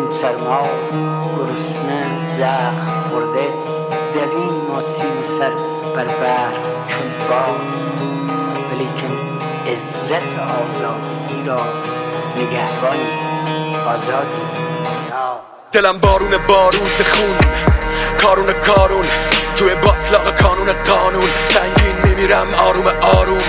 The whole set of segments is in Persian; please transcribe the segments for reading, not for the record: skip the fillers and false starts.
این سرما گرسنه زخم خورده، دویم آسیم سر بر بر چون باد، ولیکن عزت آزادی را نگهبانی آزادی. دلم بارون باروت خون، کارون کارون توی باطلاق کانون قانون، سنگین میمیرم آروم آروم.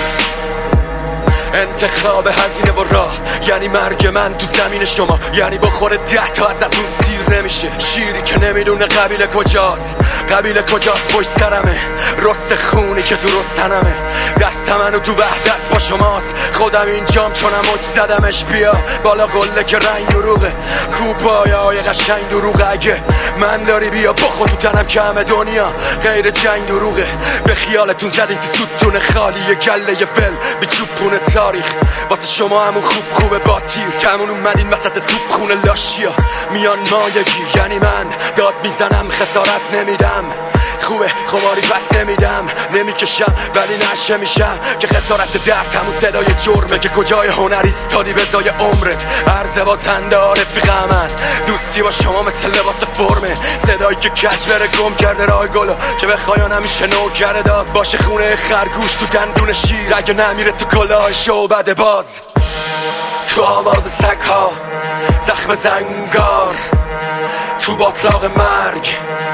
انتخاب هزینه و راه یعنی مرگ من تو زمین شما، یعنی بخوره 10 تا ازتون سیر نمیشه. شیری که نمیدونه قبیله کجاست، قبیله کجاست پشت سرمه، رست خونی که تو رستنمه. دست منو تو وحدت با شماست، خودم اینجام چونم موج زدمش. بیا بالا قله که رنگ دروغه، کوپایای قشنگ دروغه. اگه من داری بیا بخور تو تنم که همه دنیا غیر جنگ دروغه. به خیالتون زدین تو ستون خالی گله فل بی چوبونه تاریخ، واسه شما همون خوبه با تیر. کمون اومدین وسط توپ خونه لاشیا، میان مایگی یعنی من داد میزنم خسارت نمیدم. خوبه خماری پس نمیدم، نمیکشم ولی نشه میشم که خسارت درد همون صدای جرمه. که کجای هنری استادی به زای عمرت، عرض بازنده رفیق من. دوستی با شما مثل لباس فرمه، صدایی که کج بره گم کرده راه گلو، که بخواین همیشه نوکر داست باشه خونه خرگوش تو دندون شیر. اگه نمیره تو کلاه شعبده باز، تو آواز سگ ها زخم زنگار، تو باطلاق مرگ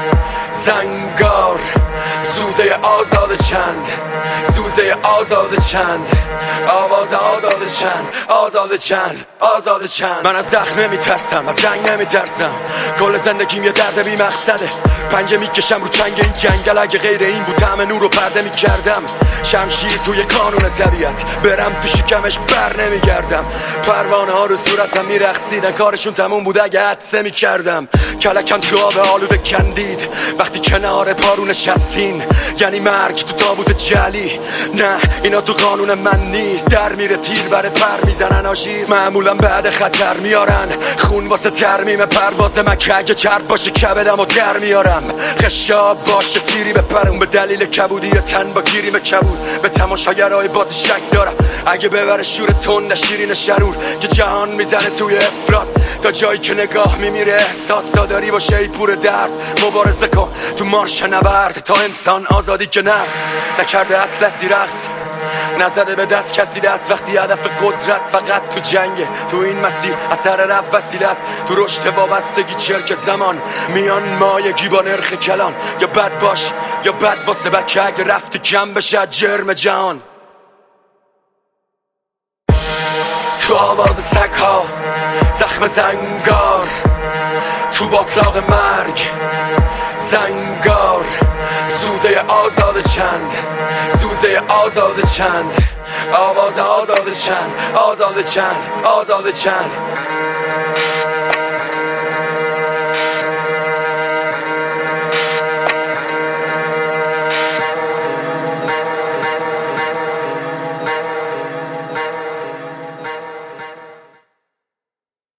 زنگار. سوزه آزاد چند، سوزه آزاد چند، آواز آزاد چند، آزاد چند، آزاد چند. من از زخم نمیترسم، از جنگ نمیترسم، کل زندگیم یه درد بی مقصده. پنجه میکشم رو چنگ این جنگل، اگه غیر این بود طعم نور رو پرده میکردم. شمشیر توی قانون طبیعت، برم تو شکمش بر نمیگردم. پروانه ها رو صورتم میرقصیدن، کارشون تموم بود اگه حدسه میکردم. کلکم تو آب آلوده کندید وقتی کنار پارو نشستین، یعنی مرگ تو تابوت جلی. نه اینا تو قانون من نیست، در میره تیر بره پر میزنن آشیر. معمولا بعد خطر میارن خون واسه ترمیم پرواز مکه، اگه چرب باشه کبدم و در میارم. خشاب باشه تیری بپرم، به دلیل کبودی یا تن با گیریم کبود. به تماشاگرای باز شک دارم، اگه ببره شور تند شیرین شرور که جهان میزنه توی افراد. تا جایی که نگاه میمیره احساس داری باشه ای پور درد. مبارزه کن تو مارش نبرد تا انسان آزادی که نکرده اطلسی رقص، نزده به دست کسی دست. وقتی هدف قدرت فقط تو جنگه، تو این مسیر اثر رب وسیله است. تو رشد وابستگی چرک زمان، میان مایگی با نرخ کلان. یا بد باش یا بد واسه بکه، اگه رفتی کم بشه جرم جهان. تو آواز سگ ها زخم زنگار، تو باطلاق مرگ زنگار. سوزه آزاد چند، سوزه آزاد چند، آواز آزاد چند، آزاد چند، آزاد چند.